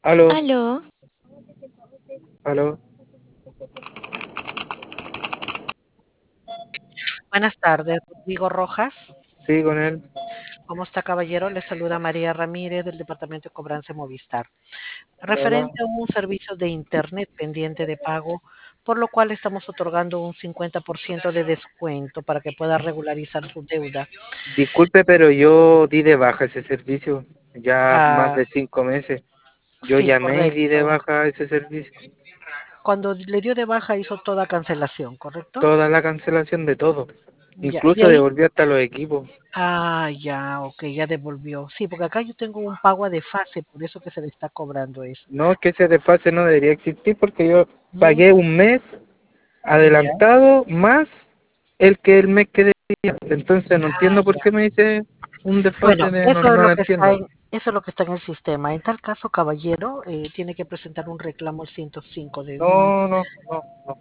Aló, Aló, aló, Buenas tardes, Rodrigo Rojas. sí, con él. ¿Cómo está, caballero? Le saluda María Ramírez del Departamento de Cobranza Movistar. Hola. Referente a un servicio de Internet pendiente de pago, por lo cual estamos otorgando un 50% de descuento para que pueda regularizar su deuda. Disculpe, pero yo di de baja ese servicio ya más Ah, de 5 meses. Yo sí, llamé y di de correcto. baja ese servicio. Cuando le dio de baja hizo toda cancelación, ¿correcto? Toda la cancelación de todo. Ya, de Incluso ahí. devolví hasta los equipos. Ya, ok, ya devolvió. Sí, porque acá yo tengo un pago a desfase, por eso que se le está cobrando eso. No, es que ese desfase no debería existir porque yo Mm, pagué un mes Ya. adelantado más el mes que debía. Entonces no entiendo por Ya. qué me dice un desfase Bueno, de no, eso es no lo lo que está entiendo. eso es lo que está en el sistema. En tal caso, caballero, tiene que presentar un reclamo al 105 de un No, no, no.